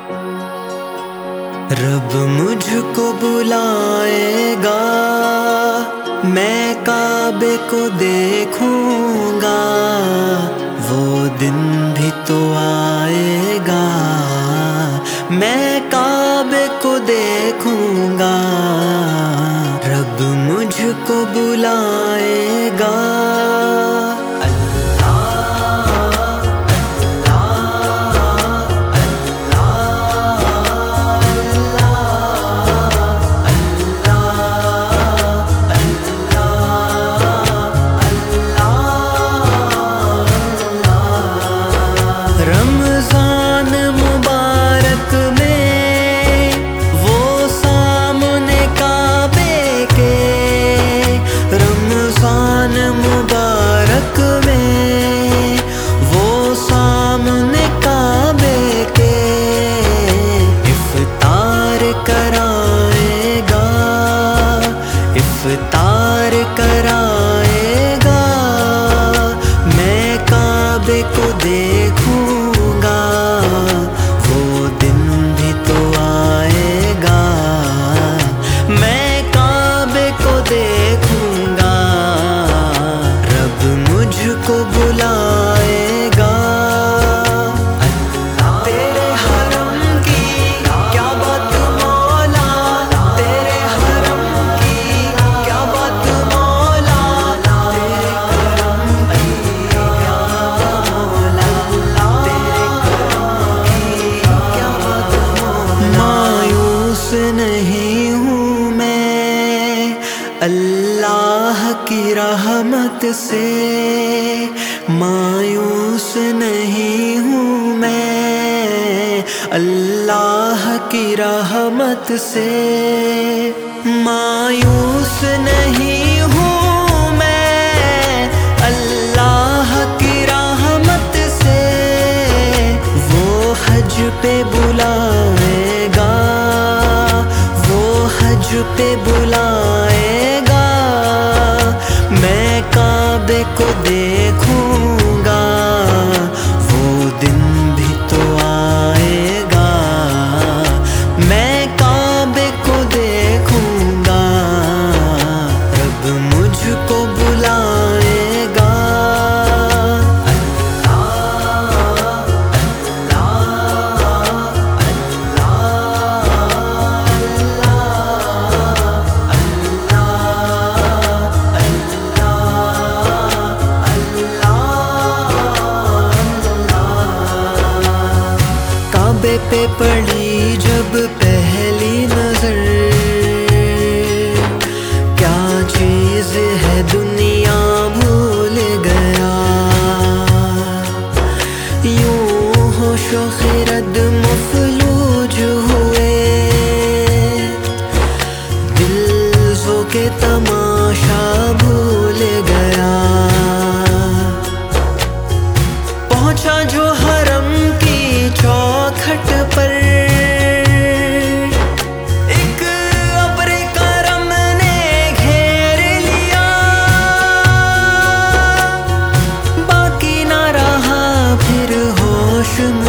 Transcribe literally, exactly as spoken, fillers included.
रब मुझको बुलाएगा, मैं काबे को देखूंगा, वो दिन भी तो आएगा, मैं काबे को देखूंगा। रब मुझको बुलाएगा। रमजान मुबारक में वो सामने काबे के, रमजान मुबारक में वो सामने काबे के, इफ्तार कराएगा, इफ्तार कराएगा, मैं काबे को देखूंगा, वो दिन भी तो आएगा, मैं काबे को देखूंगा। रब मुझको बुलाएगा। तेरे हरम की क्या बात मौला, तेरे हरम की क्या बात मौला, तेरे करम की क्या मौला, तेरे करम की क्या बात मौला। मायूस नहीं हूँ मैं अल्लाह की रहमत से, मायूस नहीं हूँ मैं अल्लाह की रहमत से, मायूस नहीं हूँ मैं अल्लाह की रहमत से, वो हज पे बुलाएगा, वो हज पे बुलाएगा, मैं काबे को देखूंगा, वो दिन भी तो आएगा, मैं काबे को देखूंगा। रब मुझको बुलाएगा। काबे पे पड़ी जब पहली नजर, क्या चीज है दुनिया भूल गया, यूं होशो खिरद मफलूज हुए, दिल जो के तमाशा भूल गया, पहुंचा जो हरम की चौखट पर, एक अब्र करम ने घेर लिया, बाकी ना रहा फिर होश में